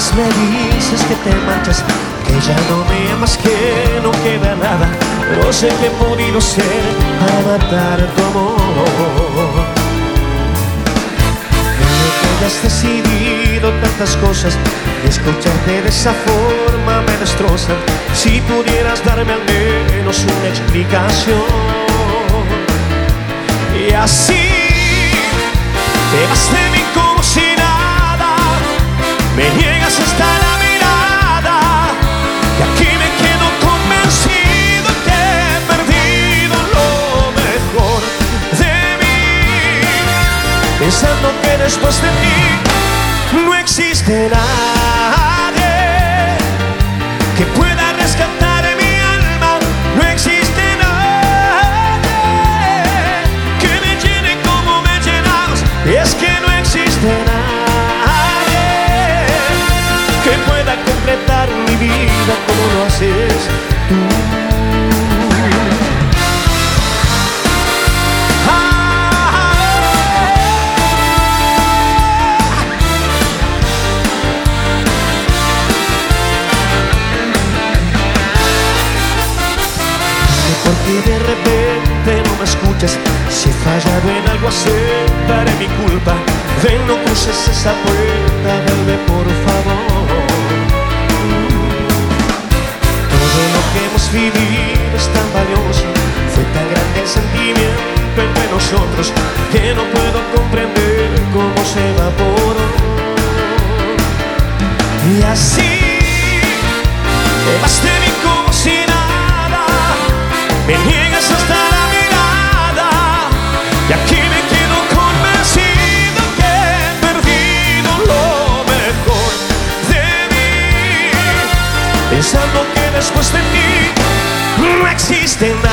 más me dices que te marchas, que ya no me amas, que no queda nada. No sé qué he podido ser para matar tu amor. Creo que hayas decidido tantas cosas y escucharte de esa forma me destroza. Si pudieras darme al menos una explicación. Y así te vas de mí como si nada, me niegas hasta la mirada, y aquí me quedo convencido que he perdido lo mejor de mí, pensando que después de ti no existe nadie que pueda rescatar mi alma, no existe nadie que me llene como me llenabas, y es que no existe nadie que pueda completar mi vida como lo haces tú. Porque de repente no me escuchas, si he fallado en algo aceptaré mi culpa. Ven, no cruces esa puerta, vuelve por favor. Todo lo que hemos vivido es tan valioso, fue tan grande el sentimiento entre nosotros, que no puedo comprender cómo se evaporó. Y así te vas de mí como si nada, me niegas hasta la mirada, y aquí me quedo convencido que he perdido lo mejor de mí, pensando que después de ti no existe nada.